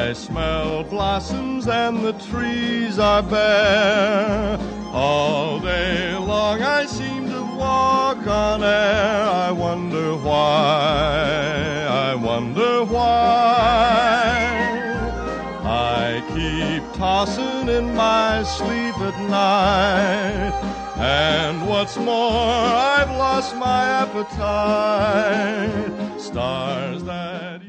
I smell blossoms and the trees are bare. All day long I seem to walk on air. I wonder why, I wonder why. I keep tossing in my sleep at night, and what's more, I've lost my appetite. Stars that